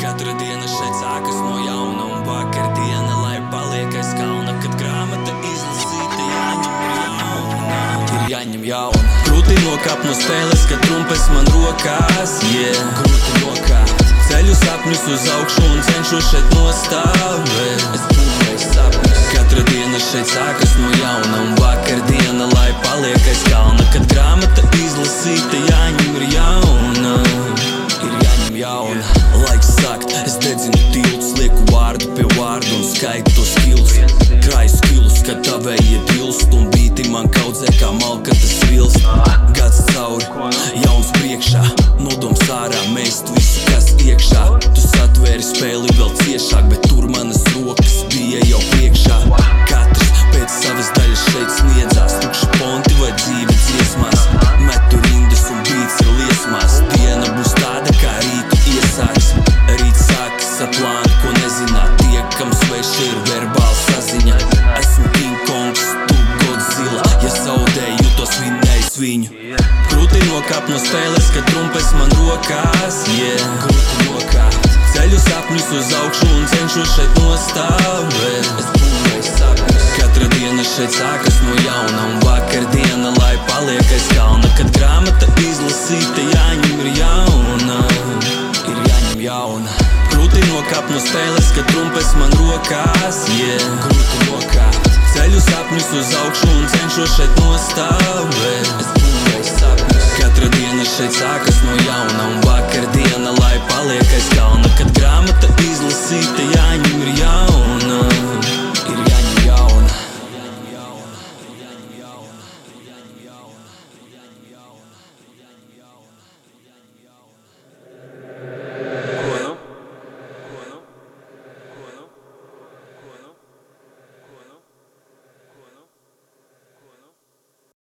Katra diena šeit sākas no jauna un vakar diena, lai paliek aiz kalna. Kad grāmata izlasīta jāņem jauna. Grūti nokāpt no spēles, kad trumpes man rokās, grūti nokāpt. Ceļu sapņus uz augšu un cenšos šeit nostāvēt. Es būvēju sapņus. Katra diena šeit sākas no jauna un vakar diena, lai paliek aiz kalna. Kad grāmata izlasīta jāņem jauna. Jāņem jauna. Laiks sakt, es dedzinu tiltus, lieku vārdu pie vārdu un skaitu tos kilus. Krāju skilus, kad tavējie dilst un bīti man kaudzē kā malka tas vilst. Gads cauri, jauns priekšā, nodoms ārā, mēst visu, kas iekšā. Tu satvēri spēli vēl ciešāk, bet tur manas rokas bija jau priekšā. Katrs pēc savas daļas šeit sniedzās, tukši ponti vai dzīve dziesmās. Metu rindas un bīts ir liesmās. Diena būs tāda, kā rītu iesāks. Rīt sākas ar plānu, ko nezināt. Tie, kam sveši ir verbāla saziņa. Esmu King Kongs, tu Godzilla. Ja zaudēju, jutos vinnējis viņu. Grūti nokāpt no spēles, kad trumpes man rokās, grūti nokāpt. Ceļu sapņus uz augšu un cenšos šeit nostāvēt. Es būvēju sapņus. Katra diena šeit sākas no jauna un vakar diena, lai paliek aiz kalna. Kad grāmata izlasīta jāņem jauna. Jāņem jauna. Grūti nokāpt no spēles, kad trumpes man rokās, grūti nokāpt. Ceļu sapņus uz augšu un cenšos šeit nostāvēt. Es būvēju sapņus. Katra diena šeit sākas no jauna un vakar